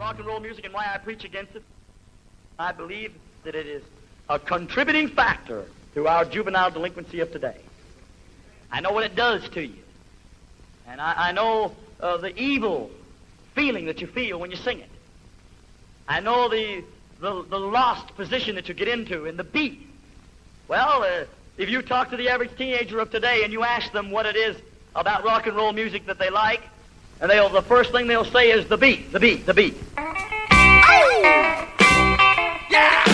rock and roll music and why I preach against it. I believe that it is a contributing factor to our juvenile delinquency of today. I know what it does to you. And I know the evil feeling that you feel when you sing it. I know the lost position that you get into in the beat. Well, if you talk to the average teenager of today and you ask them what it is about rock and roll music that they like, and the first thing they'll say is the beat, the beat, the beat. Oh! Yeah!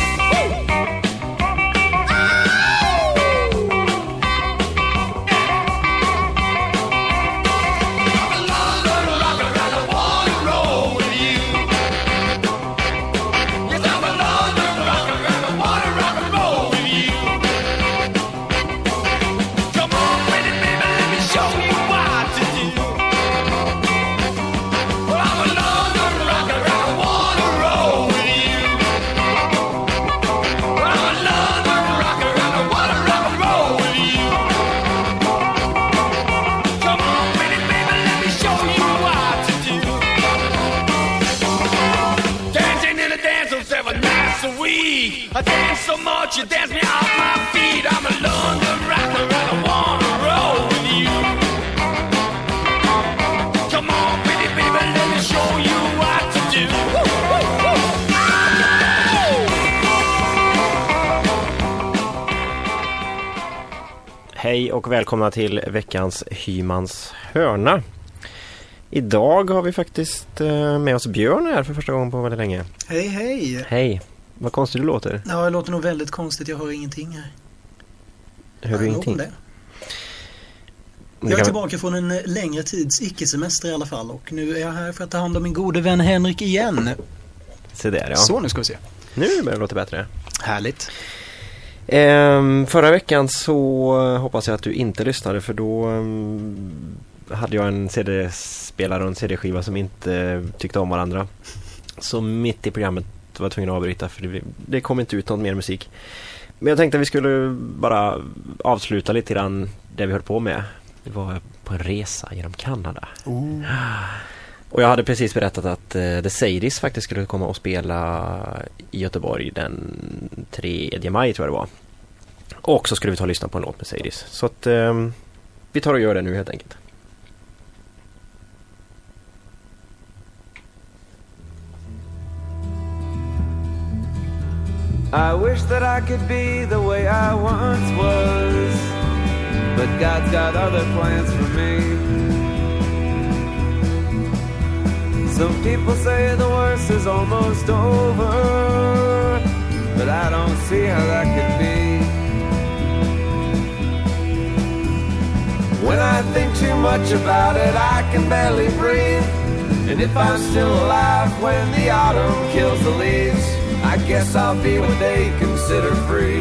I dance so much, you dance me off my feet. I'm a London rocker and I wanna roll with you. Come on, baby, baby, let me show you what to do. Hej och välkomna till veckans Hymans hörna. Idag har vi faktiskt med oss Björn här för första gången på väldigt länge. Hej, hej. Hej. Vad konstigt du låter. Ja, jag låter nog väldigt konstigt. Jag hör ingenting här. Hör du ingenting? Jag är tillbaka från en längre tids icke-semester i alla fall. Och nu är jag här för att ta hand om min gode vän Henrik igen. Se där, ja. Så, nu ska vi se. Nu börjar det låta bättre. Härligt. Förra veckan så hoppas jag att du inte lyssnade, för då hade jag en CD-spelare och en CD-skiva som inte tyckte om varandra. Så mitt i programmet var tvungen att avbryta, för det kom inte ut någon mer musik. Men jag tänkte att vi skulle bara avsluta lite grann det vi höll på med. Vi var på en resa genom Kanada. Och jag hade precis berättat att The Sadies faktiskt skulle komma och spela i Göteborg den 3 maj tror jag det var. Och så skulle vi ta och lyssna på en låt med Sadies. Så att vi tar och gör det nu helt enkelt. I wish that I could be the way I once was, but God's got other plans for me. Some people say the worst is almost over, but I don't see how that could be. When I think too much about it, I can barely breathe. And if I'm still alive when the autumn kills the leaves, I guess I'll be what they consider free.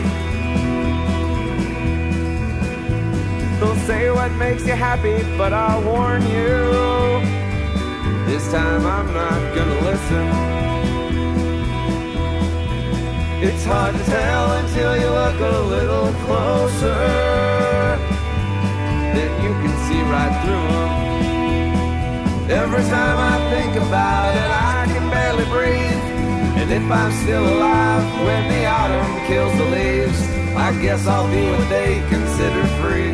They'll say what makes you happy, but I'll warn you, this time I'm not gonna listen. It's hard to tell until you look a little closer, then you can see right through them. Every time I think about it, I can barely breathe. And if I'm still alive when the autumn kills the leaves, I guess I'll be what they consider free.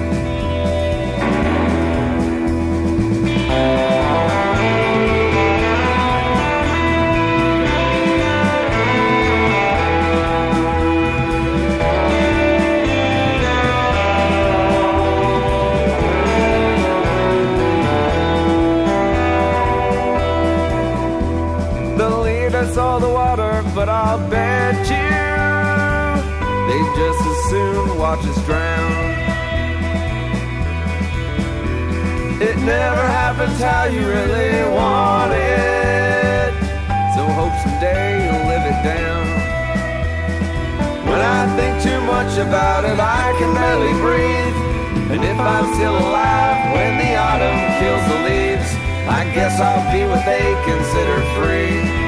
All the water, but I'll bet you they just as soon watch us drown. It never happens how you really want it, so hope someday you'll live it down. When I think too much about it, I can barely breathe. And if I'm still alive when the autumn kills the leaves, I guess I'll be what they consider free.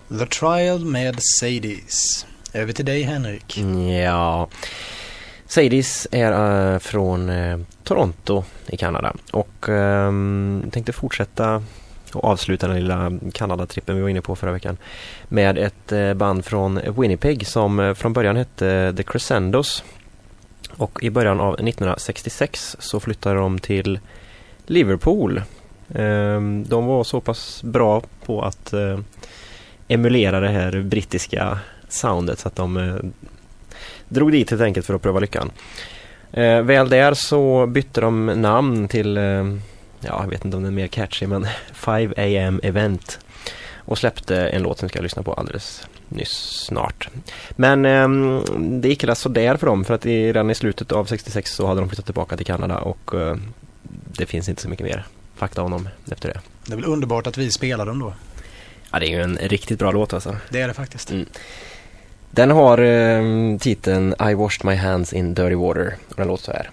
The Trial med Sadies. Över till dig, Henrik. Ja, Sadies är från Toronto i Kanada och tänkte fortsätta och avsluta den lilla Kanada-trippen vi var inne på förra veckan med ett band från Winnipeg som från början hette The Crescendos, och i början av 1966 så flyttade de till Liverpool. De var så pass bra på att emulera det här brittiska soundet så att de drog dit helt enkelt för att pröva lyckan. Väl där så bytte de namn till, jag vet inte om det är mer catchy, men 5 AM Event, och släppte en låt som vi ska lyssna på alldeles nyss snart. Men det gick alltså där för dem, för att redan i slutet av 66 så hade de flyttat tillbaka till Kanada, och det finns inte så mycket mer fakta om dem efter det. Det är väl underbart att vi spelar dem då. Ja, det är ju en riktigt bra låt alltså. Det är det faktiskt. Den har titeln I washed my hands in dirty water, och den låter så här.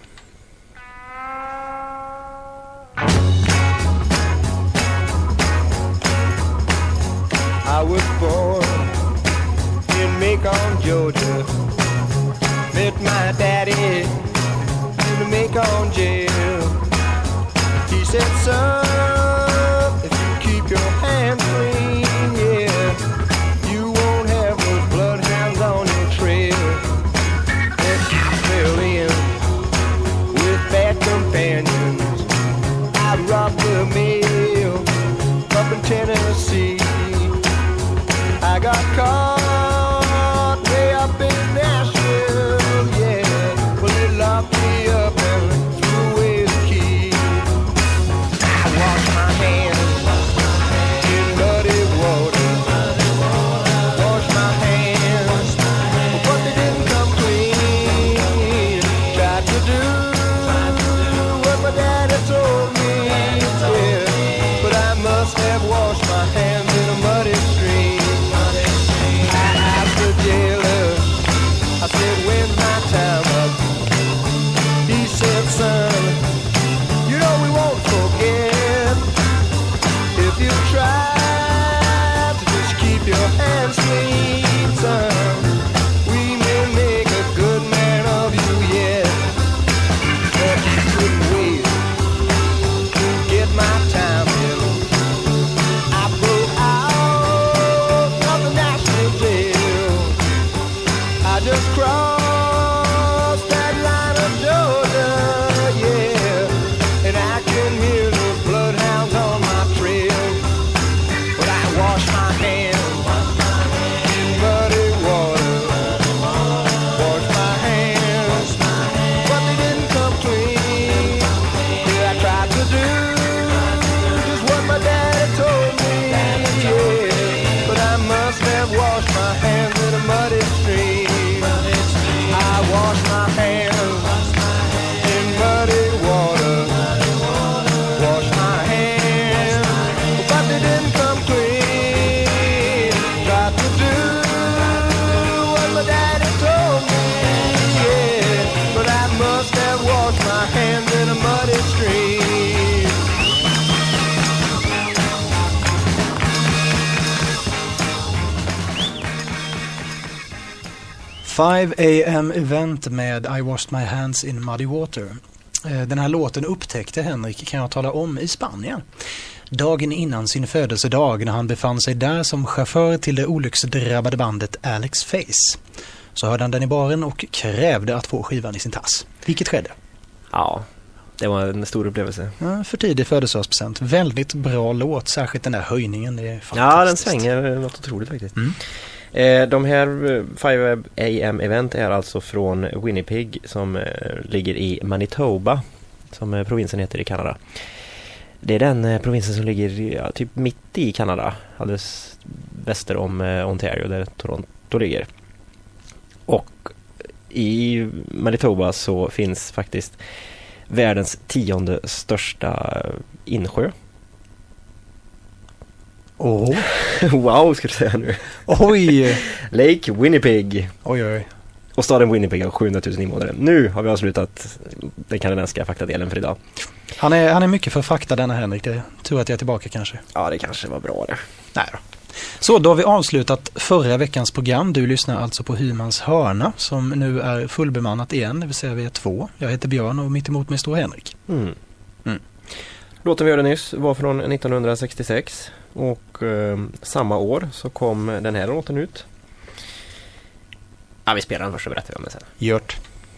I was born in Macon, Georgia. Met my daddy in the Macon jail. He said, son, if you keep your hands clean, yeah, you won't have those bloodhounds on your trail. And I fell in with bad companions. I robbed the mail up in Tennessee. I got caught way up in Nashville, yeah. Well, they locked me up and threw away the key. I washed my hands in muddy water. Washed my hands, but they didn't come clean. Tried to do what my daddy told me, yeah. But I must have washed my hands in a muddy stream. Jailer, I said, when's my time up? He said, son, you know we won't forget. If you try to just keep your hands clean, son, we may make a good man of you yet. But I couldn't wait to get my time in. I broke out of the national jail. I just crossed that line of Georgia, yeah, and I can hear those bloodhounds on my trail. But I washed my hands in muddy water, washed my hands, but they didn't come clean. Yeah, I tried to do just what my daddy told me, yeah, but I must have washed my hands in a muddy stream. I wash my hands in muddy water. Wash my hands, but they didn't come clean. Got to do what my daddy told me, yeah. But I must have washed my hands in a muddy stream. 5 AM Event med I washed my hands in muddy water. Den här låten upptäckte Henrik, kan jag tala om, i Spanien. Dagen innan sin födelsedag, när han befann sig där som chaufför till det olycksdrabbade bandet Alex Face. Så hörde han den i baren och krävde att få skivan i sin tass. Vilket skedde? Ja, det var en stor upplevelse. Ja, för tidig födelsedagspresent. Väldigt bra låt, särskilt den där höjningen. Det är fantastiskt. Ja, den svänger något otroligt faktiskt. De här 5 AM Event är alltså från Winnipeg, som ligger i Manitoba, som provinsen heter i Kanada. Det är den provinsen som ligger typ mitt i Kanada, alldeles väster om Ontario, där Toronto ligger. Och i Manitoba så finns faktiskt världens 10:e största insjö. Oh. Wow, ska du säga nu. Oj! Lake Winnipeg. Oj, oj. Och staden Winnipeg har 700 000 invånare. Nu har vi avslutat den kanadensiska faktadelen för idag. Han är mycket för fakta, denna Henrik. Det tur att jag är tillbaka kanske. Ja, det kanske var bra det. Nej då. Så då har vi avslutat förra veckans program. Du lyssnar alltså på Hymans hörna som nu är fullbemannat igen, det vill säga vi är 2. Jag heter Björn och mitt emot mig står Henrik. Låten vi hörde nyss var från 1966 och samma år så kom den här låten ut. Ja, vi spelar den först och berättar vi om det sen. Gjort.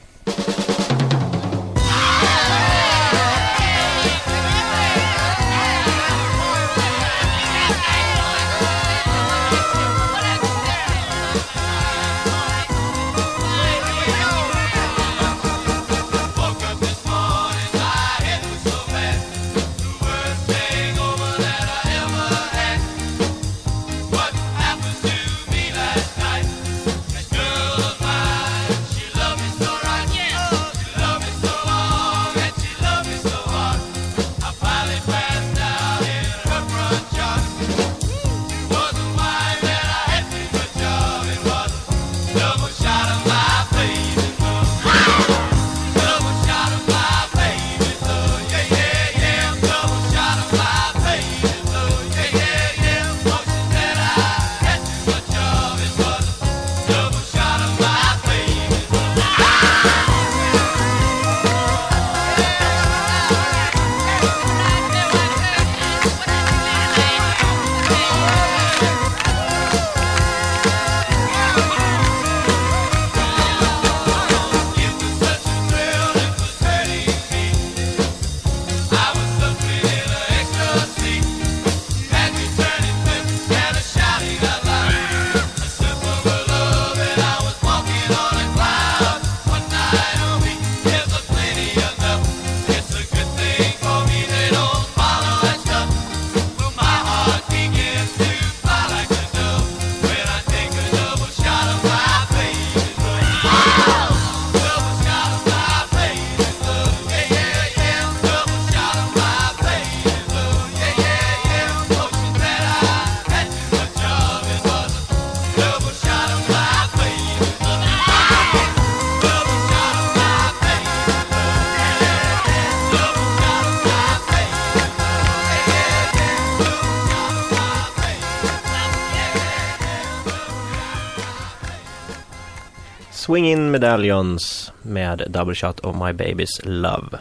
Swing In Medallions med Double Shot of My Baby's Love.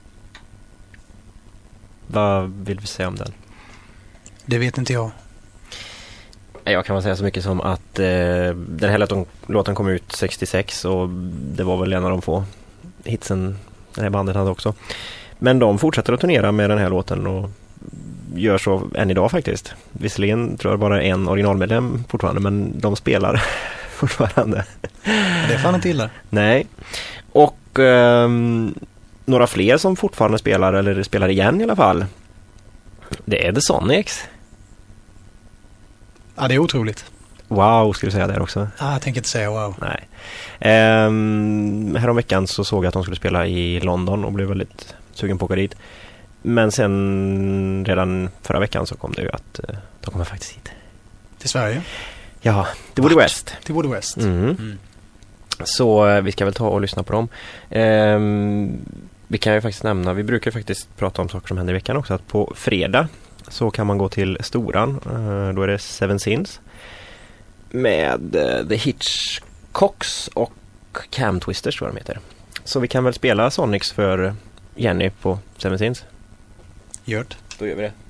Vad vill vi säga om den? Det vet inte jag. Jag kan väl säga så mycket som att den här låten kom ut 66 och det var väl en av de få hitsen det här bandet hade också. Men de fortsätter att turnera med den här låten och gör så än idag faktiskt. Visserligen tror jag bara en originalmedlem fortfarande, men de spelar fortfarande. Det är fan inte illa. Nej. Och några fler som fortfarande spelar, eller spelar igen i alla fall, det är The Sonics. Ja, det är otroligt. Wow, skulle du säga där också? Jag tänker inte säga wow. Nej. Häromveckan så såg jag att de skulle spela i London och blev väldigt sugen på att åka dit. Men sen redan förra veckan så kom det ju att de kommer faktiskt hit. Till Sverige? Ja, till Woody West. Till Woody West. Så vi ska väl ta och lyssna på dem. Vi kan ju faktiskt nämna, vi brukar faktiskt prata om saker som händer i veckan också, att på fredag så kan man gå till Storan. Då är det Seven Sins med The Hitchcocks och Cam Twisters tror jag de heter. Så vi kan väl spela Sonics för Jenny på Seven Sins. Gjort. Då gör vi det.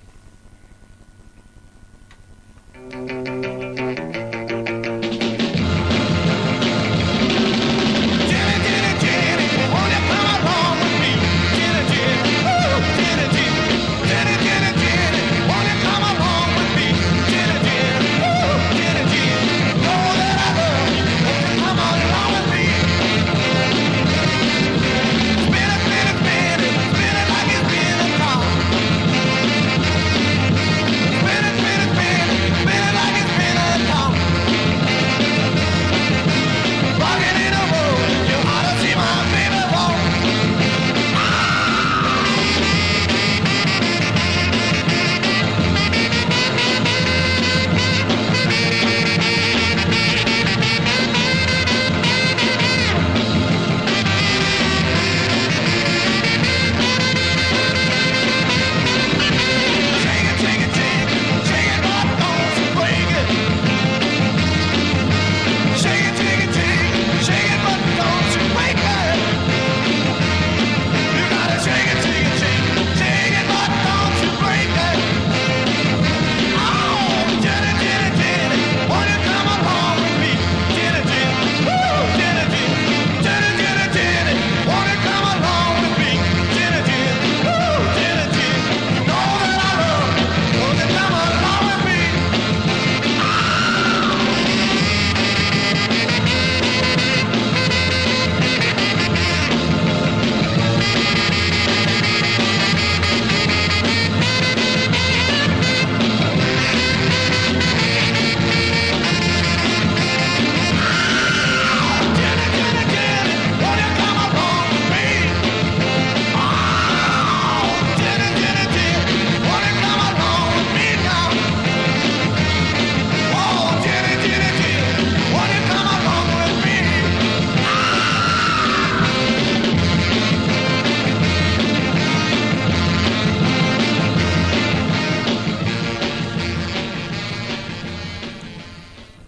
Like it's been a car.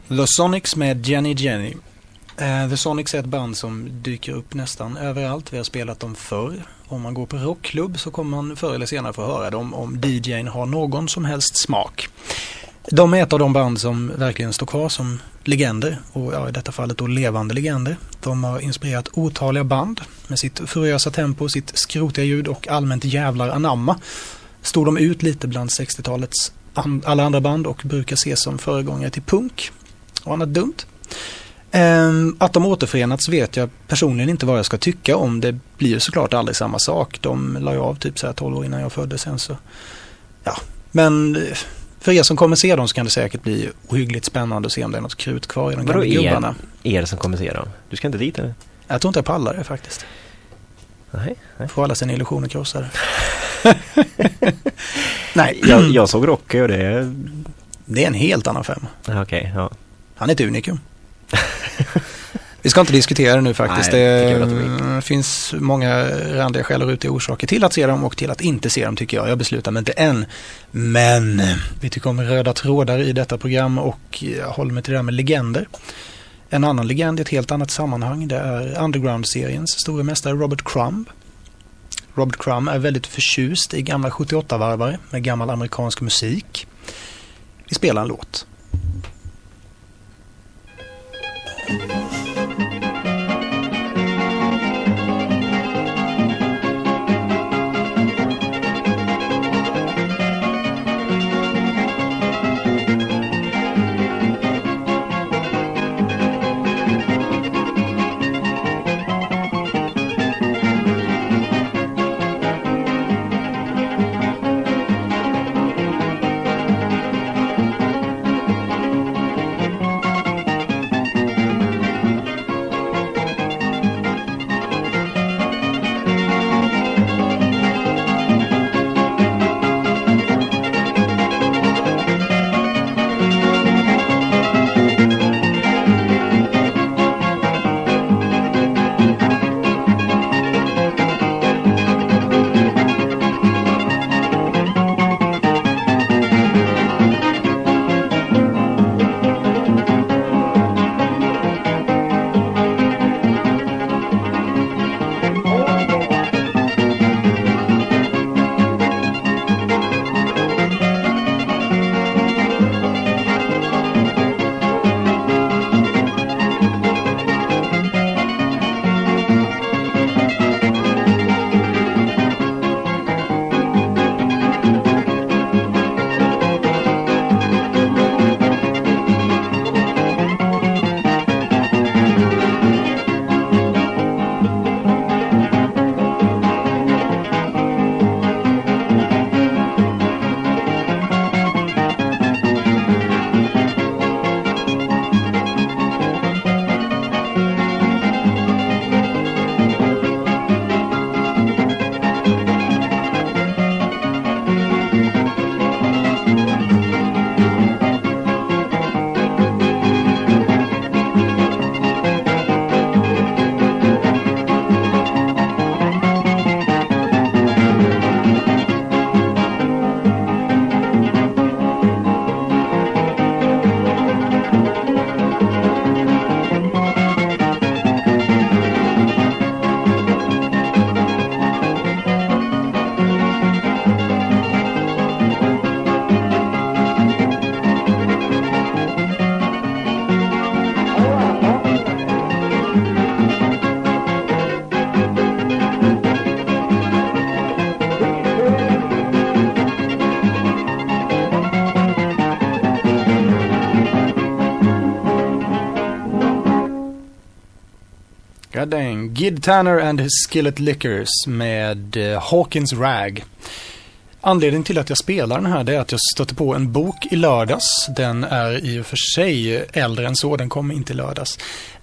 The Sonics med Jenny Jenny. The Sonics är ett band som dyker upp nästan överallt. Vi har spelat dem förr. Om man går på rockklubb så kommer man förr eller senare få höra dem om DJ:n har någon som helst smak. De är ett av de band som verkligen står kvar som legender, och i detta fallet då levande legender. De har inspirerat otaliga band med sitt furiösa tempo, sitt skrotiga ljud och allmänt jävlar anamma. Stod de ut lite bland 60-talets alla andra band och brukar ses som föregångare till punk och annat dumt. Att de återförenats vet jag personligen inte vad jag ska tycka om. Det blir ju såklart aldrig samma sak. De la ju av typ så här 12 år innan jag föddes sen, så ja. Men för er som kommer se dem så kan det säkert bli ohyggligt spännande att se om det är något krut kvar i de gamla gubbarna. Er som kommer se dem? Du ska inte dit eller? Jag tror inte jag pallar det faktiskt. Nej. Får alla sina illusioner krossade. Nej. Jag såg Rocky och det är en helt annan femma. Okej, ja. Han är ett unikum. Vi ska inte diskutera det nu faktiskt. Nej, det finns många randiga skäl och rutiga orsaker till att se dem och till att inte se dem, tycker jag. Jag beslutar mig inte än. Men vi tycker om röda trådar i detta program och jag håller mig till det här med legender. En annan legend i ett helt annat sammanhang, det är Underground-seriens stora mästare Robert Crumb. Robert Crumb är väldigt förtjust i gamla 78-varvare med gammal amerikansk musik. Vi spelar en låt. Gid Tanner and his Skillet Lickers med Hawkins Rag. Anledningen till att jag spelar den här, det är att jag stötte på en bok i lördags. Den är i och för sig äldre än så, den kom inte i lördags.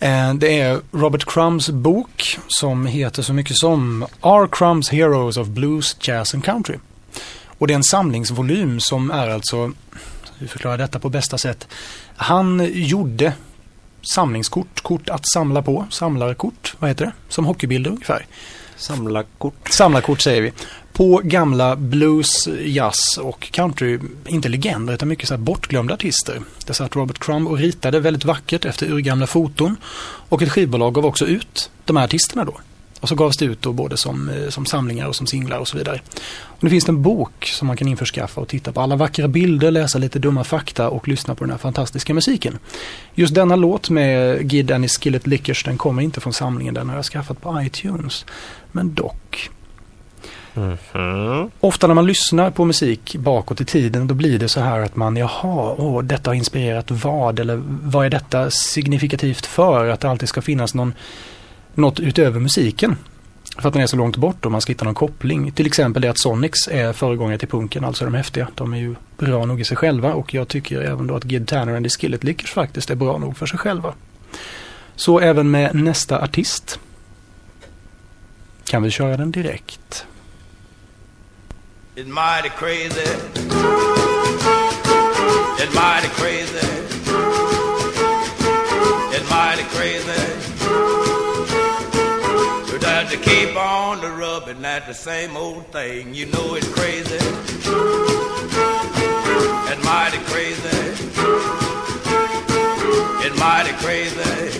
Det är Robert Crumbs bok som heter så mycket som R. Crumbs Heroes of Blues, Jazz and Country. Och det är en samlingsvolym som är alltså, hur förklarar detta på bästa sätt? Han gjorde samlingskort, kort att samla på, samlarkort, vad heter det? Som hockeybilder ungefär. Samlarkort säger vi. På gamla blues, jazz och country, inte legender utan mycket så här bortglömda artister. Där satt Robert Crumb och ritade väldigt vackert efter urgamla foton. Och ett skivbolag gav också ut de här artisterna då. Och så gavs det ut då både som samlingar och som singlar och så vidare. Och nu finns det en bok som man kan införskaffa och titta på alla vackra bilder, läsa lite dumma fakta och lyssna på den här fantastiska musiken. Just denna låt med Gid and his Skillet Lickers, den kommer inte från samlingen, den har jag skaffat på iTunes. Men dock. Ofta när man lyssnar på musik bakåt i tiden, då blir det så här att man, detta har inspirerat vad? Eller vad är detta signifikativt för? Att det alltid ska finnas något utöver musiken. För att den är så långt bort och man ska hitta någon koppling. Till exempel det att Sonics är föregångare till punken, alltså de häftiga. De är ju bra nog i sig själva och jag tycker även då att Gid Tanner and the Skillet Lickers faktiskt är bra nog för sig själva. Så även med nästa artist kan vi köra den direkt. It's mighty crazy. It's mighty crazy. It's mighty crazy. You got to keep on the rubbing at the same old thing. You know it's crazy. It's mighty crazy. It's mighty crazy.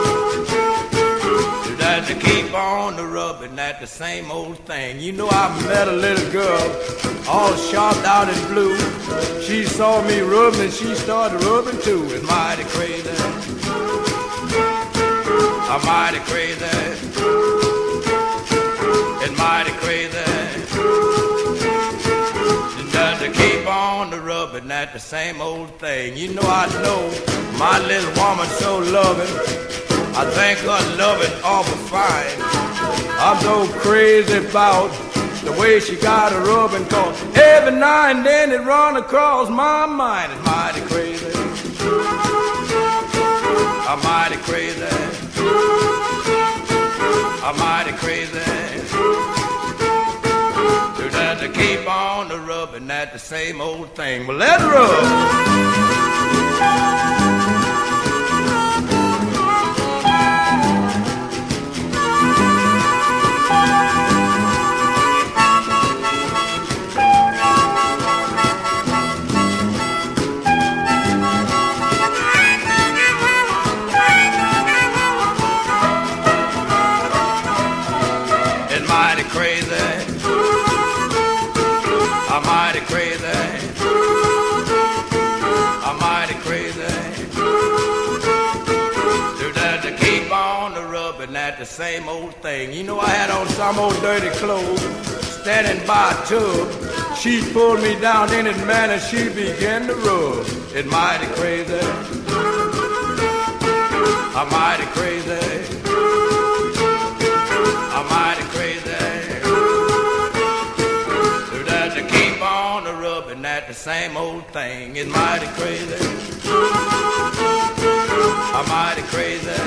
You got to keep on the rubbing at the same old thing. You know I met a little girl all shocked out in blue. She saw me rubbing and she started rubbing too. It's mighty crazy. I'm mighty crazy. It's mighty crazy. You got to keep on the rubbing at the same old thing. You know I know my little woman so loving. I think her loving awful fine. I'm so crazy about the way she got a rubbing, cause every now and then it run across my mind. It's mighty crazy. I'm mighty crazy. I'm mighty crazy. You got to keep on the rubbing at the same old thing. Well, let's rub. The same old thing. You know I had on some old dirty clothes, standing by a tub. She pulled me down in it, man, and she began to rub. It's mighty crazy. I'm mighty crazy. I'm mighty crazy. You got to keep on the rubbing at the same old thing. It's mighty crazy. I'm mighty crazy.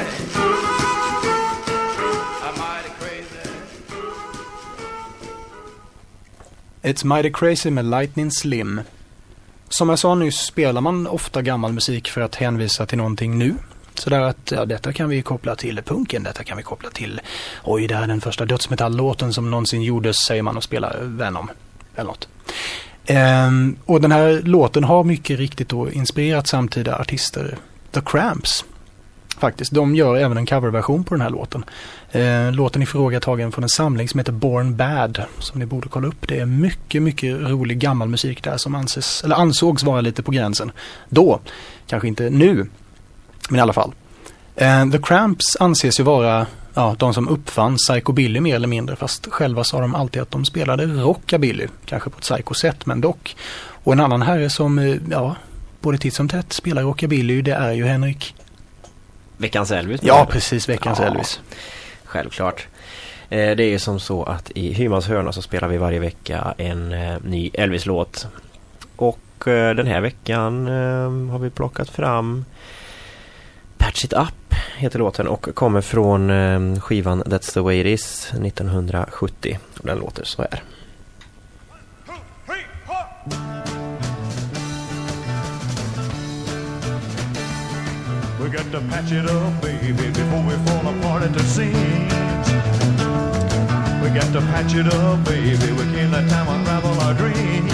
It's Mighty Crazy med Lightning Slim. Som jag sa nyss spelar man ofta gammal musik för att hänvisa till någonting nu. Så där att detta kan vi koppla till punken, detta kan vi koppla till det här är den första dödsmetall-låten som någonsin gjordes, säger man och spelar Venom eller något. Och den här låten har mycket riktigt då inspirerat samtida artister. The Cramps faktiskt, de gör även en coverversion på den här låten. Låten i fråga tagen från en samling som heter Born Bad, som ni borde kolla upp. Det är mycket, mycket rolig gammal musik där som ansågs vara lite på gränsen. Då, kanske inte nu, men i alla fall. The Cramps anses ju vara de som uppfann psychobilly mer eller mindre, fast själva sa de alltid att de spelade rockabilly, kanske på ett psycho-sätt, men dock. Och en annan herre som, både titt som tätt spelar rockabilly, det är ju Henrik. Veckans Elvis. Ja, precis, Veckans Elvis. Självklart. Det är ju som så att i Hymans hörna så spelar vi varje vecka en ny Elvis-låt. Och den här veckan har vi plockat fram Patch It Up heter låten och kommer från skivan That's the way it is 1970. Och den låter så här. We got to patch it up, baby, before we fall apart at the seams. We got to patch it up, baby, we can't let time unravel our dreams.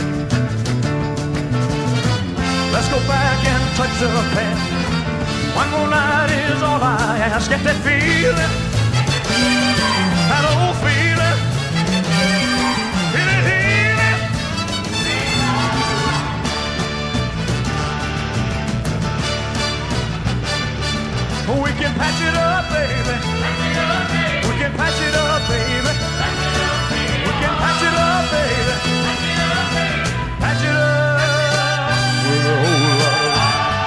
Let's go back and touch the past. One more night is all I ask. Get that feeling, that old feeling, feel it healing. We can patch it up, baby. We can patch it up, baby. We can patch it up, baby. Patch it up with a whole lot of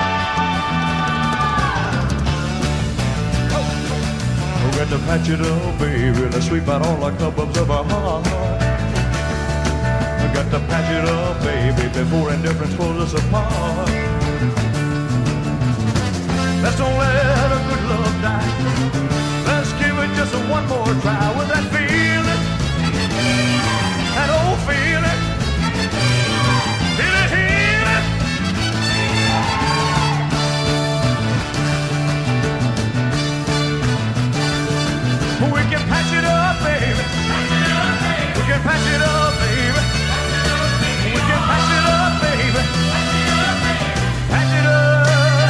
love. We got to patch it up, baby. Let's sweep out all the cobwebs of our heart. We got to patch it up, baby, before indifference pulls us apart. Let's don't let a good love die. Let's give it just one more try with that feeling, that old feeling, feel it healing. We can patch it up, baby. We can patch it up, baby. We can patch it up, baby. Patch it up.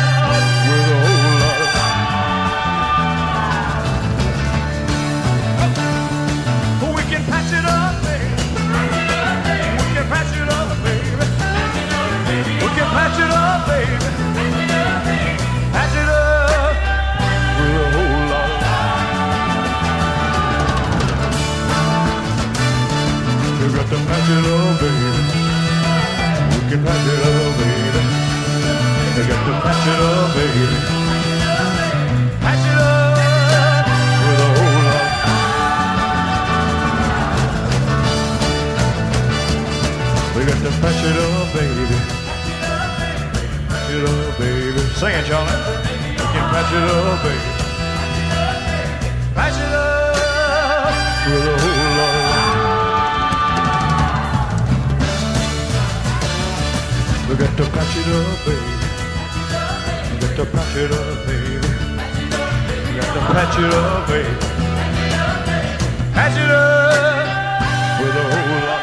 Patch it up, baby. We can patch it up, baby. We can patch it up, baby. Patch it up with a whole lot of love. You got to patch it up, baby. We can patch it up, baby. You got to patch it up, baby. Patch it up with a whole lot. We got to patch it up, baby. Patch it up, baby. Sing it, Charlie. We can patch it up, baby. Patch it up with a whole lot of love. We got to patch it up, baby. We got to patch it up, baby. We got to patch it up, baby. Patch it up with a whole lot.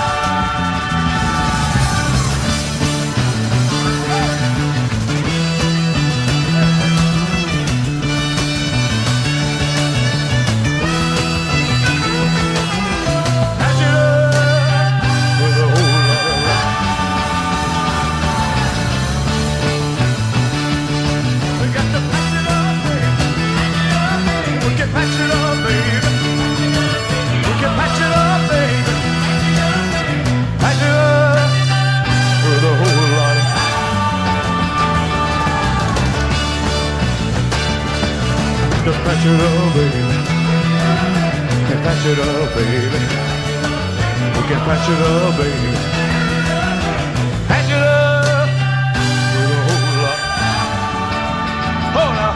Patch it up, baby. We can patch it up, baby. Patch it up with a whole lot of. We can patch it up, baby. We can patch it up, baby. We can patch it up, baby. Patch it up with a whole lot. Hold up.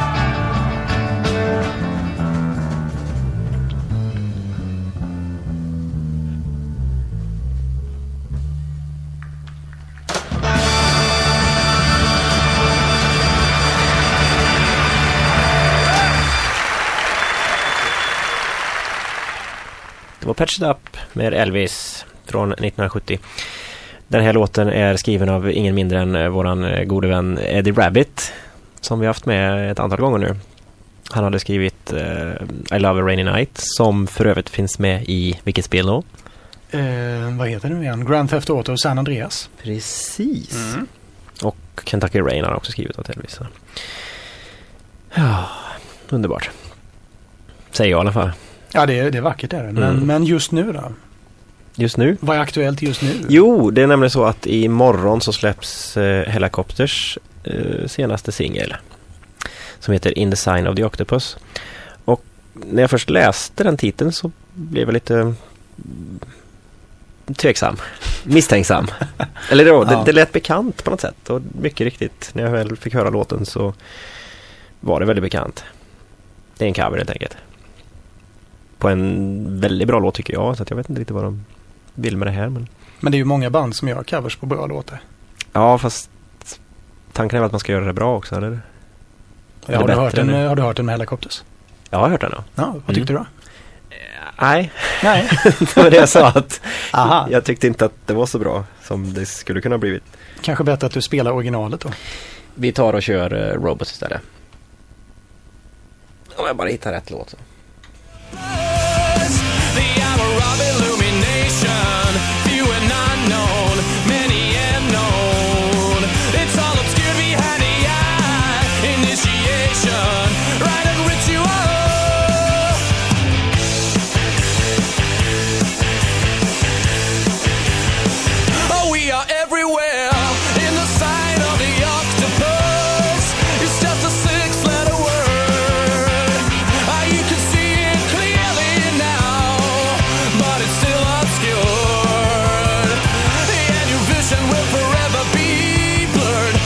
Det var Patch It Up med Elvis från 1970. Den här låten är skriven av ingen mindre än våran gode vän Eddie Rabbitt, som vi har haft med ett antal gånger nu. Han hade skrivit I Love a Rainy Night, som för övrigt finns med i vilket spel då? Vad heter det nu igen? Grand Theft Auto och San Andreas. Precis. Och Kentucky Rain har också skrivit åt Elvis. Ja, underbart. Säger jag i alla fall. Ja, det är vackert där. Men just nu då? Just nu? Vad är aktuellt just nu? Jo, det är nämligen så att imorgon så släpps Helicopters senaste singel, som heter In the Sign of the Octopus. Och när jag först läste den titeln så blev jag lite tveksam, misstänksam. Eller då, det lät bekant på något sätt. Och mycket riktigt, när jag väl fick höra låten så var det väldigt bekant. Det är en cover helt enkelt. På en väldigt bra låt tycker jag, så att jag vet inte riktigt vad de vill med det här. Men det är ju många band som gör covers på bra låtar. Ja, fast tanken är väl att man ska göra det bra också, eller? Ja, har du hört den med Hellacopters? Jag har hört den, ja. Ja, vad tyckte du då? Nej. Nej. Det var det jag sa, att Aha. jag tyckte inte att det var så bra som det skulle kunna ha blivit. Kanske bättre att du spelar originalet då. Vi tar och kör Robots istället. Om jag bara hittar rätt låt så. The hour of illumination, few and unknown, many and known. It's all obscured behind the eye, initiation, rite and ritual. Oh, we are everywhere, in the sign of the octopus. It's just a six-letter word. You can see it clearly now, but it's still obscured, and your vision will forever be blurred.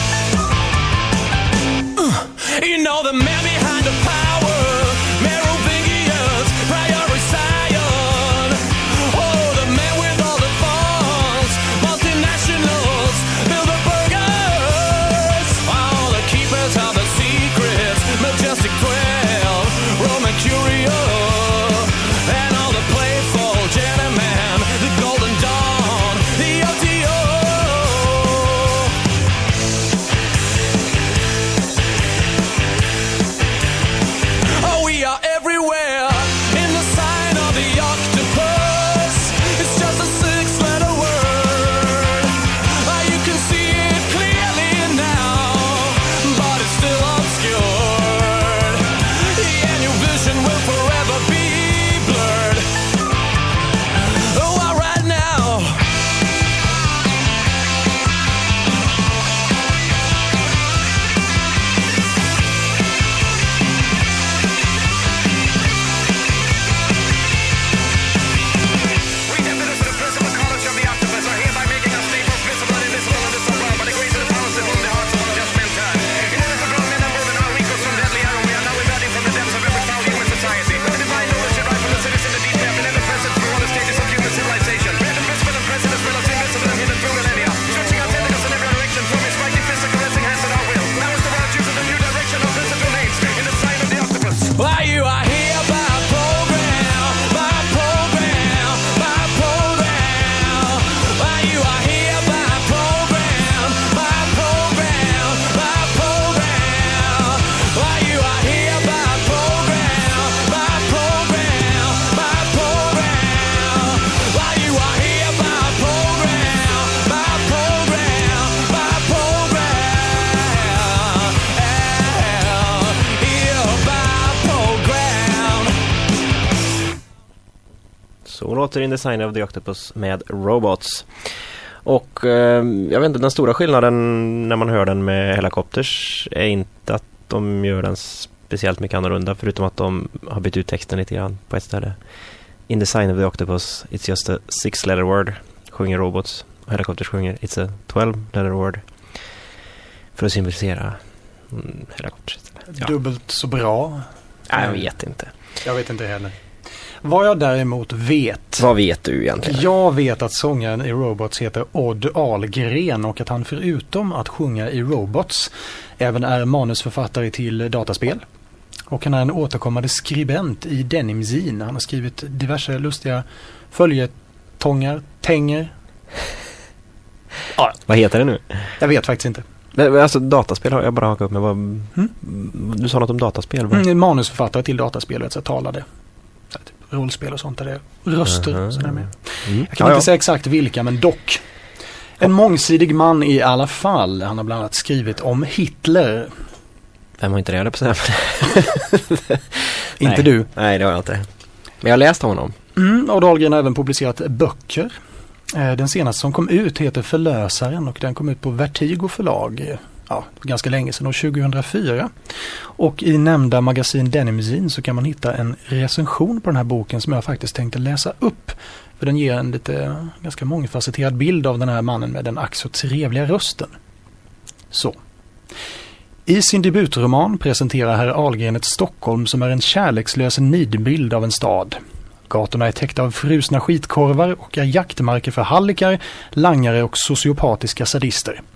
You know the man behind the power, Merovingians, priori Sion. Oh, the man with all the funds, multinationals, Bilderbergers. All the keepers of the secrets, Majestic 12, Roman Curio, and all the playful gentlemen, the Golden Dawn, the OTO. Oh, we are everywhere, in the sign of the octopus. It's just a six-letter word. You can see it clearly now, but it's still obscured, and your vision will forever be blurred. Oh, all right now. We definitely the principal college of the octopus are hereby making our staples visible and invisible in this world by the grace of the powers that hold the hearts of all just mankind. In order to draw men and women our equals from deadly arrow, we are now evading from the depths of every foul human society. The divine knowledge derived from the citizen, the deep depth, and ever present through all the stages of human civilization. Great and visible and present as well as invisible and hidden through millennia. Stretching our tentacles in every direction, forming spiky fists and caressing hands at our will. Now is the world choosing the new direction of principal names in the sign of the octopus. Why you are here by program, by program, by program. Why you are here by program, by program, by program. Why you are here by program, by program, by program. Why you are here by program, by program, by program. Here by program. Så låter In the Sign of the Octopus med Robots. Och jag vet inte, den stora skillnaden när man hör den med Hellacopters är inte att de gör den speciellt mycket annorlunda, förutom att de har bytt ut texten lite grann på ett ställe. In the Sign of the Octopus, it's just a 6-letter word, sjunger Robots. Hellacopters sjunger it's a 12-letter word, för att symbolisera Hellacopters. Ja. Dubbelt så bra. Nej, jag vet inte. Jag vet inte heller. Vad jag däremot vet. Vad vet du egentligen? Jag vet att sångaren i Robots heter Odd Ahlgren och att han förutom att sjunga i Robots även är manusförfattare till dataspel. Och han är en återkommande skribent i Denim Zine. Han har skrivit diverse lustiga följetongar, tänger. Ja, Vad heter det nu? jag vet faktiskt inte. Alltså dataspel har jag bara hakat upp med. Du sa något om dataspel, va? Manusförfattare till dataspel, vet jag, talade. Typ rollspel och sånt där det är röster och sådär med. Jag kan inte säga exakt vilka, men dock. En mångsidig man i alla fall. Han har bland annat skrivit om Hitler. Vem har inte det på sig? Inte du. Nej, det har jag inte. Men jag har läst honom. Och Dahlgren har även publicerat böcker. Den senaste som kom ut heter Förlösaren och den kom ut på Vertigo förlag. Ja, ganska länge sedan, år 2004. Och i nämnda magasin Denim Zine så kan man hitta en recension på den här boken som jag faktiskt tänkte läsa upp. För den ger en lite ganska mångfacetterad bild av den här mannen med den ack så trevliga rösten. Så. I sin debutroman presenterar herr Ahlgren ett Stockholm som är en kärlekslös nidbild av en stad. Gatorna är täckta av frusna skitkorvar och är jaktmarker för hallickar, langare och sociopatiska sadister.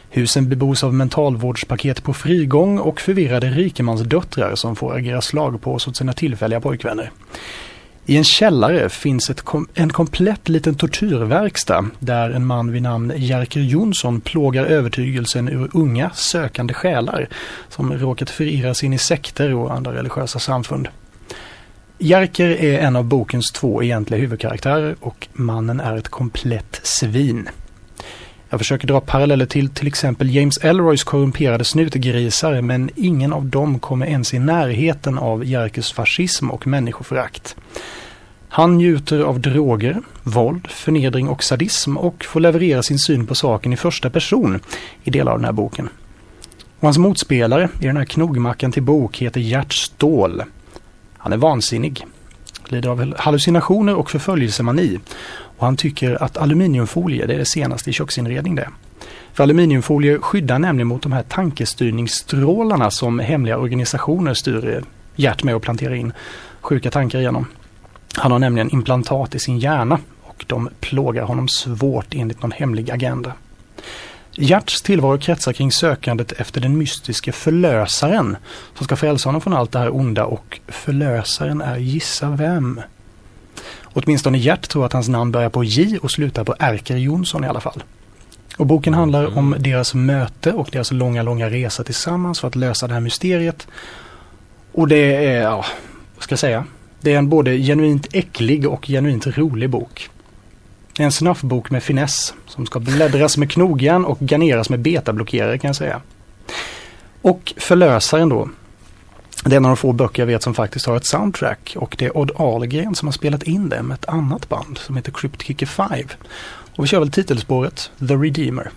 Husen bebos av mentalvårdspaket på frigång och förvirrade rikemansdöttrar som får agera slagpås åt sina tillfälliga pojkvänner. I en källare finns en komplett liten tortyrverkstad där en man vid namn Jerker Jonsson plågar övertygelsen ur unga sökande själar som råkat förirras in i sekter och andra religiösa samfund. Jerker är en av bokens 2 egentliga huvudkaraktärer och mannen är ett komplett svin. Jag försöker dra paralleller till exempel James Ellroys korrumperade snutgrisar, men ingen av dem kommer ens i närheten av Jerkers fascism och människoförakt. Han njuter av droger, våld, förnedring och sadism och får leverera sin syn på saken i första person i delar av den här boken. Och hans motspelare i den här knogmackan till bok heter Gert Ståhl. Han är vansinnig, lider av hallucinationer och förföljelsemani. Och han tycker att aluminiumfolie, det är det senaste i köksinredning det. För aluminiumfolie skyddar nämligen mot de här tankestyrningsstrålarna som hemliga organisationer styr Gert med att plantera in sjuka tankar igenom. Han har nämligen implantat i sin hjärna och de plågar honom svårt enligt någon hemlig agenda. Gerts tillvaro kretsar kring sökandet efter den mystiska förlösaren som ska frälsa honom från allt det här onda, och förlösaren är gissa vem? Åtminstone Gert tror att hans namn börjar på J och slutar på Erker Jonsson i alla fall. Och boken handlar om deras möte och deras långa resa tillsammans för att lösa det här mysteriet. Och det är, vad ska jag säga? Det är en både genuint äcklig och genuint rolig bok. Det är en snaffbok med finess som ska bläddras med knogjärn och garneras med betablockerare, kan jag säga. Och förlösaren då. Det är en av de få böcker jag vet som faktiskt har ett soundtrack, och det är Odd Ahlgren som har spelat in det med ett annat band som heter Crypt Kicker 5. Och vi kör väl titelspåret The Redeemer.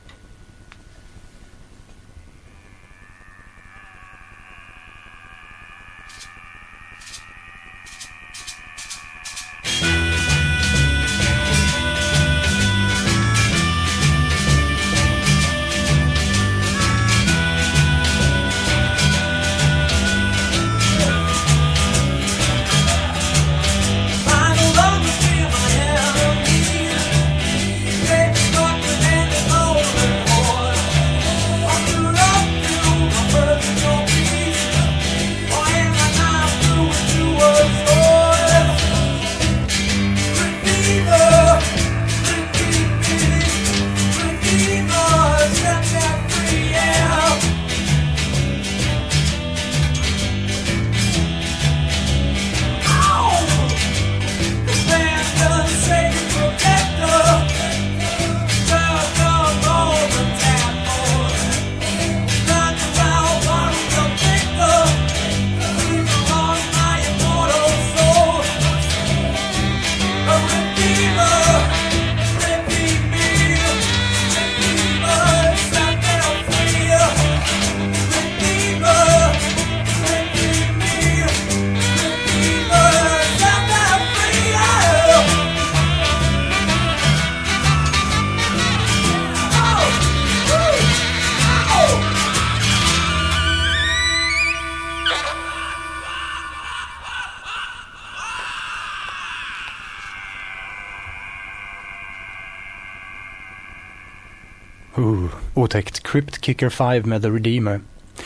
Otäckt. Crypt Kicker 5 med The Redeemer.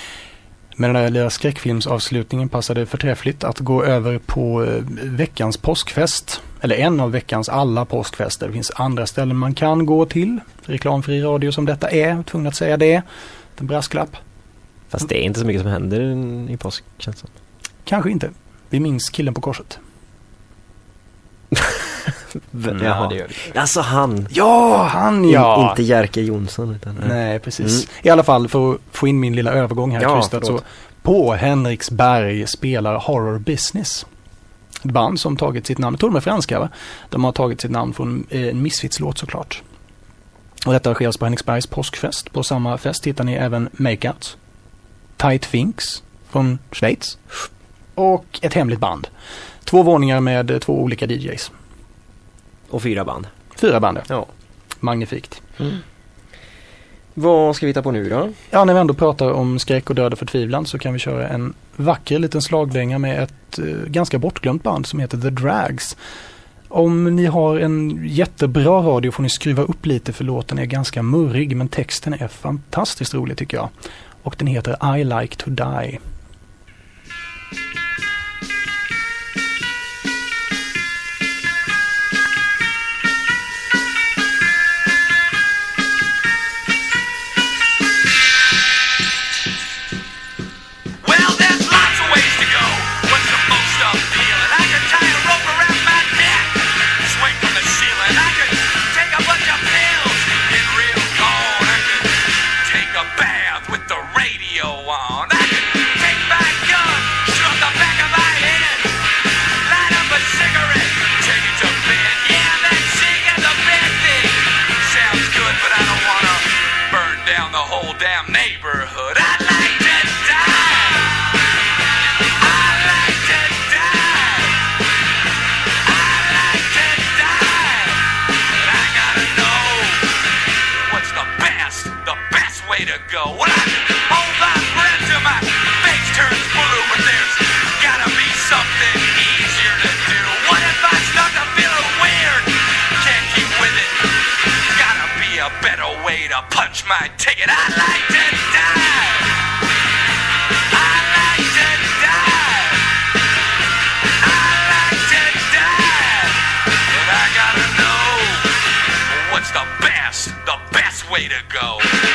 Med den där lilla skräckfilmsavslutningen passade förträffligt att gå över på veckans påskfest. Eller en av veckans alla påskfester. Det finns andra ställen man kan gå till. Reklamfri radio som detta är. Tvungen att säga det. En brasklapp. Fast det är inte så mycket som händer i påsk, känns det. Kanske inte. Vi minns killen på korset. Ja, det gör det. Alltså han. Ja, han ja. Inte Jerker Jonsson utan. Nej, precis. I alla fall för att få in min lilla övergång här, Christer, så på Henriksberg spelar Horror Business. Ett band som tagit sitt namn, jag tror de är franska, va? De har tagit sitt namn från en Misfits-låt såklart. Och detta sker på Henriksbergs påskfest. På samma fest hittar ni även Makeout, Tight Finks från Schweiz och ett hemligt band. 2 våningar med 2 olika DJs. Och 4 band. 4 band, ja. Magnifikt. Vad ska vi ta på nu då? Ja, när vi ändå pratar om skräck och död och förtvivlan så kan vi köra en vacker liten slagdänga med ett ganska bortglömt band som heter The Drags. Om ni har en jättebra radio får ni skruva upp lite för låten är ganska murrig men texten är fantastiskt rolig tycker jag. Och den heter I Like to Die. Well, there's lots of ways to go. What's the most appealing? I could tie a rope around my neck, swing from the ceiling. I could take a bunch of pills, get real cold. I could take a bath with the radio on. I could take my gun, shoot the back of my head, light up a cigarette, take it to bed. Yeah, that sing in the bed thing sounds good, but I don't want to burn down the whole damn neighborhood. I'd like to die. I'd like to die. I'd like to die. But I gotta know what's the best way to go. Well, I hold my breath till my face turns blue, but there's gotta be something easier to do. What if I start to feel weird? Can't keep with it. Gotta be a better way to punch my ticket. I'd like to die. I'd like to die. I'd like to die. But I gotta know what's the best way to go.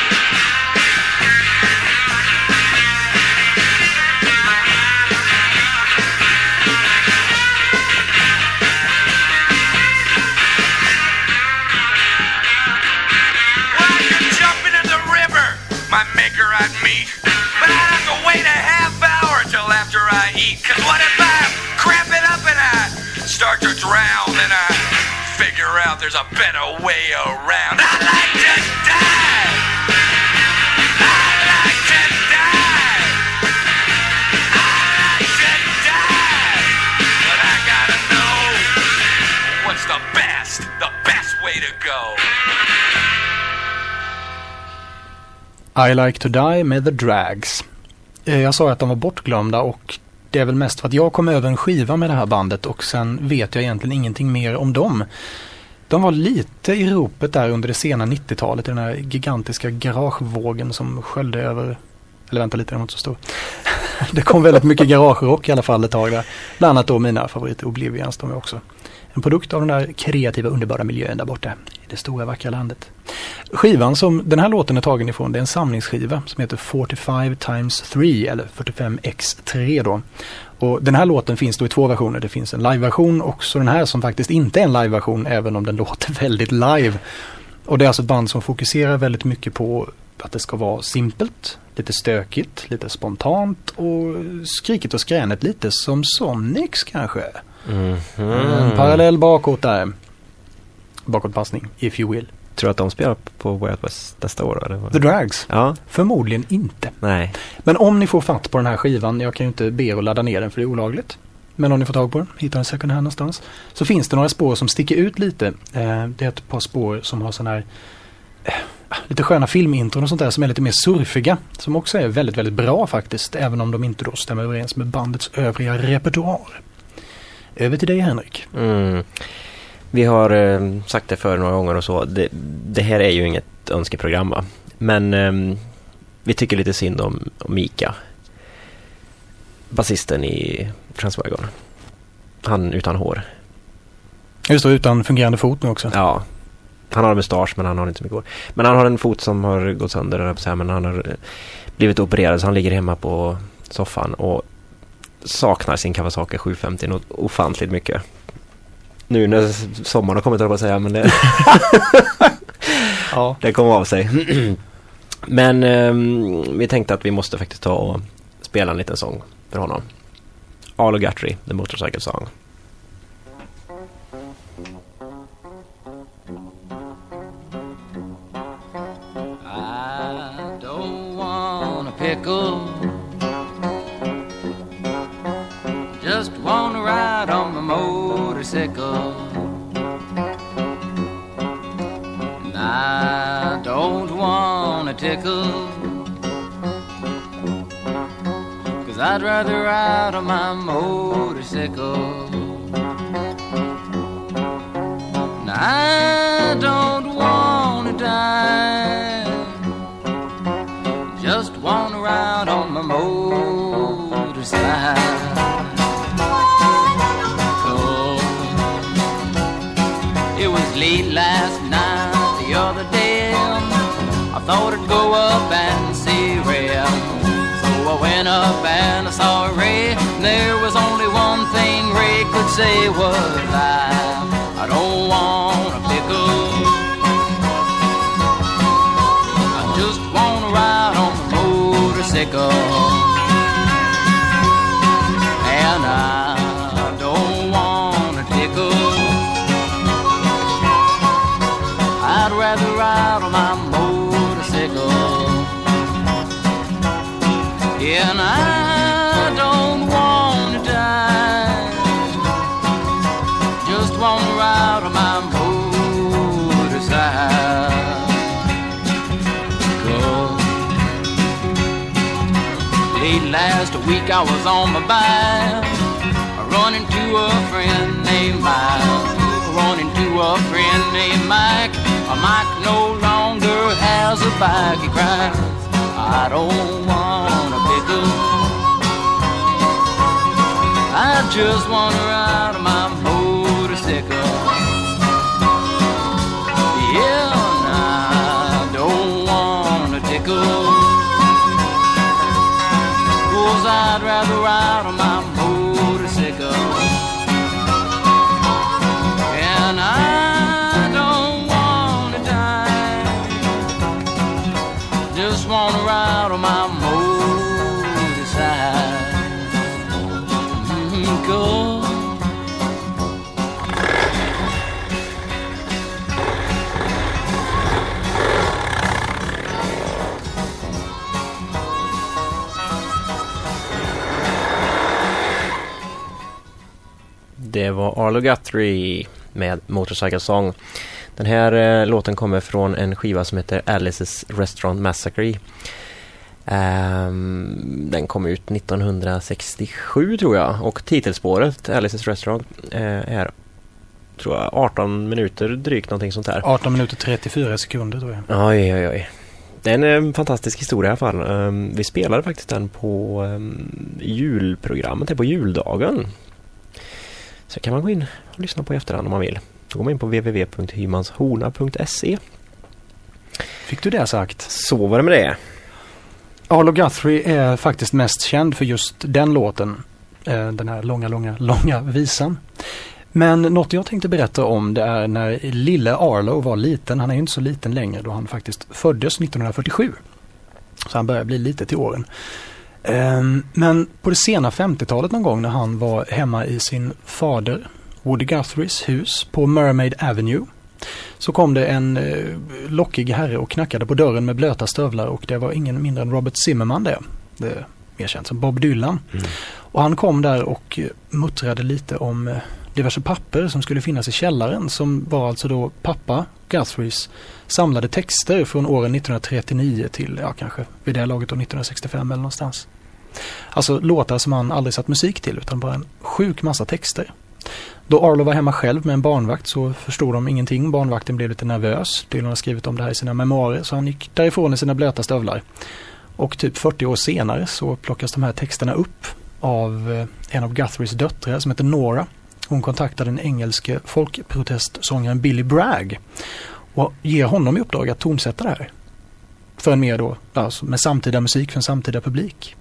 Well, I could jump into the river, my maker I'd meet. But I'd have to wait a half hour till after I eat. 'Cause what if I cramp it up and I start to drown? Then I figure out there's a better way around. I'd like to die. I'd like to die. I'd like to die. But I gotta know what's the best way to go. I Like to Die med The Drags. Jag sa att de var bortglömda och det är väl mest för att jag kom över en skiva med det här bandet och sen vet jag egentligen ingenting mer om dem. De var lite i ropet där under det sena 90-talet i den här gigantiska garagevågen som sköljde över, eller vänta lite, den var inte så stor. Det kom väldigt mycket garagerock i alla fall ett tag där. Bland annat då mina favoriter Oblivions, de är också en produkt av den där kreativa underbara miljön där borta i det stora vackra landet. Skivan som den här låten är tagen ifrån, det är en samlingsskiva som heter 45x3 eller 45x3 då. Och den här låten finns då i två versioner. Det finns en live-version och så den här som faktiskt inte är en live-version även om den låter väldigt live. Och det är alltså ett band som fokuserar väldigt mycket på att det ska vara simpelt, lite stökigt, lite spontant och skrikigt och skränigt lite som Sonics kanske. En parallell bakåt där. Bakåtpassning, if you will. Tror du att de spelar på Way Out West nästa år? Eller? The Drags? Ja. Förmodligen inte. Nej. Men om ni får fatt på den här skivan, jag kan ju inte be att ladda ner den för det är olagligt. Men om ni får tag på den, hittar en second hand någonstans, så finns det några spår som sticker ut lite. Det är ett par spår som har sån här lite sköna filmintron och sånt där som är lite mer surfiga. Som också är väldigt, väldigt bra faktiskt, även om de inte då stämmer överens med bandets övriga repertoar. Över till dig, Henrik. Vi har sagt det för några gånger och så. Det här är ju inget önskeprogram, va? Men vi tycker lite synd om Mika. Basisten i Transwagon. Han utan hår. Just då, utan fungerande fot nu också. Ja. Han har en mustasch men han har inte så mycket hår. Men han har en fot som har gått sönder, men han har blivit opererad så han ligger hemma på soffan och saknar sin Kawasaki 750 något ofantligt mycket. Nu när sommaren har kommit, att säga, men det, ja. Det kommer av sig. Men vi tänkte att vi måste faktiskt ta och spela en liten sång för honom. Arlo Guthrie, The Motorcycle Song. I don't want a pickle, just want to ride on my motorcycle. And I don't want a tickle, 'cause I'd rather ride on my motorcycle. It was late last night, the other day. I thought I'd go up and see Ray. So I went up and I saw Ray. There was only one thing Ray could say was I don't want a pickle. I just want to ride on the motorcycle. And I don't want a tickle. I'd rather ride on my motorcycle. Yeah, and I don't want to die. Just want to ride on my motorcycle. Late last week I was on my bike, running to a friend named Mike. Running to a friend named Mike. Mike no longer has a bike. He cries, I don't want a pickle. I just want to ride on my motorcycle. Yeah, and I don't want a tickle. 'Cause I'd rather ride on my motorcycle. And I don't want to die. Just want to ride on my motorcycle. Det var Arlo Guthrie med Motorcycle Song. Den här låten kommer från en skiva som heter Alice's Restaurant Massacre. Den kom ut 1967 tror jag. Och titelspåret Alice's Restaurant är tror jag 18 minuter drygt någonting sånt där. 18 minuter 34 sekunder tror jag. Oj. Det är en fantastisk historia i alla fall. Vi spelade faktiskt den på julprogrammet, på juldagen. Så kan man gå in och lyssna på i efterhand om man vill. Då går man in på www.hymanshorna.se. Fick du det sagt? Så var det med det. Arlo Guthrie är faktiskt mest känd för just den låten. Den här långa visan. Men något jag tänkte berätta om det är när lille Arlo var liten. Han är ju inte så liten längre då han faktiskt föddes 1947. Så han börjar bli lite till åren. Men på det sena 50-talet någon gång när han var hemma i sin fader Woody Guthries hus på Mermaid Avenue så kom det en lockig herre och knackade på dörren med blöta stövlar och det var ingen mindre än Robert Zimmerman det är mer känt som Bob Dylan. Och han kom där och muttrade lite om diverse papper som skulle finnas i källaren som var alltså då pappa Guthries samlade texter från åren 1939 till kanske vid det laget då 1965 eller någonstans. Alltså låtar som han aldrig satt musik till utan bara en sjuk massa texter. Då Arlo var hemma själv med en barnvakt så förstod de ingenting. Barnvakten blev lite nervös. Dylan har skrivit om det här i sina memoarer så han gick därifrån i sina blöta stövlar. Och typ 40 år senare så plockas de här texterna upp av en av Guthries döttrar som heter Nora. Hon kontaktar den engelske folkprotestsångaren Billy Bragg och ger honom i uppdrag att tonsätta det här. För en mer då, alltså med samtida musik för en samtida publik.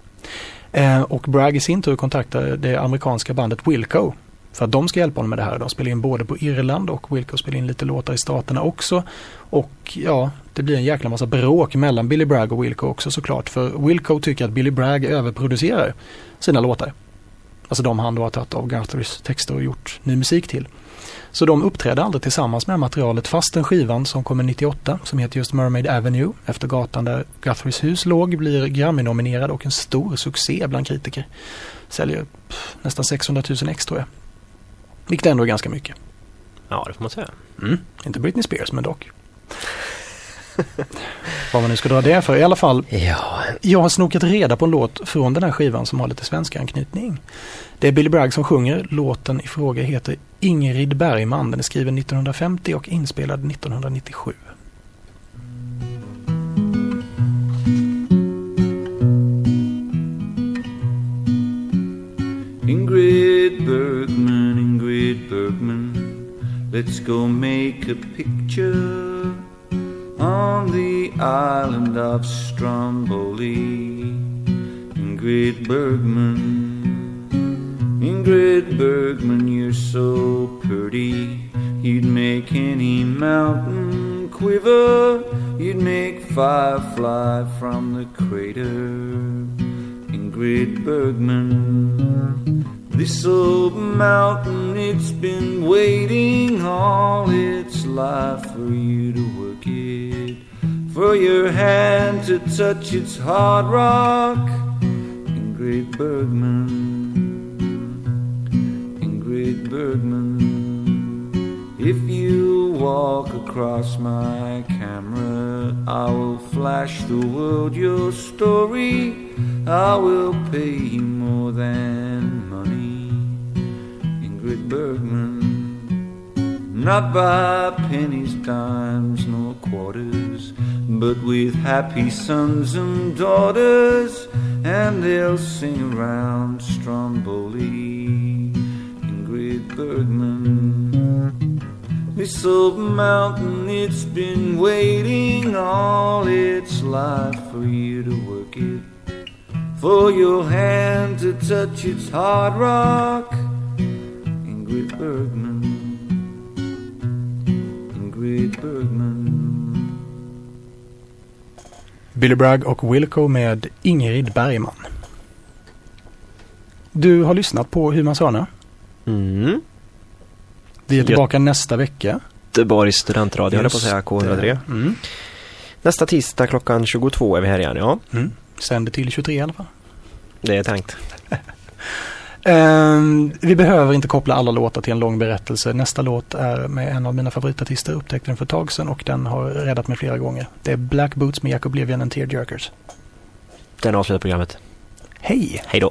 Och Bragg i sin tur kontaktar det amerikanska bandet Wilco för att de ska hjälpa honom med det här. De spelar in både på Irland och Wilco spelar in lite låtar i staterna också. Och det blir en jäkla massa bråk mellan Billy Bragg och Wilco också såklart. För Wilco tycker att Billy Bragg överproducerar sina låtar. Alltså de han då har tagit av Guthries texter och gjort ny musik till. Så de uppträdde aldrig tillsammans med materialet fast den skivan som kommer 98 som heter just Mermaid Avenue efter gatan där Guthries hus låg blir Grammy-nominerad och en stor succé bland kritiker. Säljer nästan 600 000 ex tror jag. Vilket ändå är ganska mycket. Ja, det får man säga. Inte Britney Spears men dock. Vad man nu ska dra det för i alla fall. Ja. Jag har snokat reda på en låt från den här skivan som har lite svenska anknytning. Det är Billy Bragg som sjunger. Låten i fråga heter Ingrid Bergman. Den är skriven 1950 och inspelad 1997. Ingrid Bergman, Let's go make a picture on the island of Stromboli. Ingrid Bergman, you're so pretty. You'd make any mountain quiver. You'd make fire fly from the crater. Ingrid Bergman, this old mountain, it's been waiting all its life for you to work it, for your hand to touch its hard rock. Ingrid Bergman, if you walk across my camera, I will flash the world your story. I will pay you more than money. Ingrid Bergman, not by pennies, dimes, nor quarters, but with happy sons and daughters, and they'll sing around Stromboli. Ingrid Bergman, this old mountain, it's been waiting all its life for you to work it, for your hand to touch its hard rock. Ingrid Bergman, Ingrid Bergman. Billy Bragg och Wilco med Ingrid Bergman. Du har lyssnat på Humansana. Vi är tillbaka nästa vecka. Göteborgs studentradio, höll på att säga, K103. Nästa tisdag klockan 22 är vi här igen, ja. Sänder till 23 i alla fall. Det är tänkt. Vi behöver inte koppla alla låtar till en lång berättelse. Nästa låt är med en av mina favoritartister, upptäckte den för ett tag sedan och den har räddat mig flera gånger. Det är Black Boots med Jack Oblivion and Tearjerkers. Den avslutar programmet. Hej! Hej då!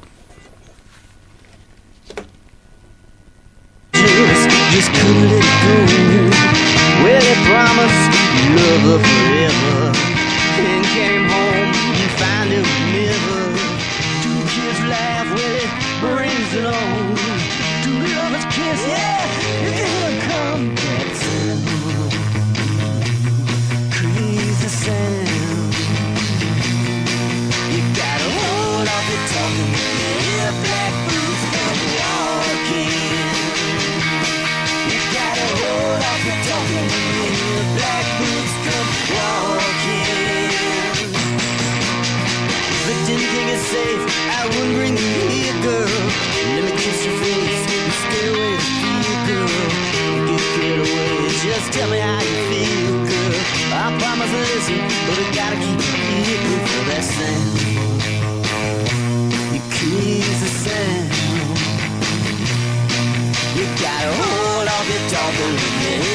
Just couldn't let it go. Well, they promised love her forever, and came home and found it never. Two kids laugh, well, it brings it on. Two lovers kiss, yeah, it didn't come back soon. Crazy sound. You gotta hold off your talking. Yeah, black boots come walking. Hold off your talking, your black boots come walking. If I didn't think it's safe, I wouldn't bring you here, girl. Let me kiss your face and stay away from you, girl. Get carried away, just tell me how you feel, girl. I promise to listen, but I gotta keep your ear good for that sound. You crazy sound. You gotta hold off your talking.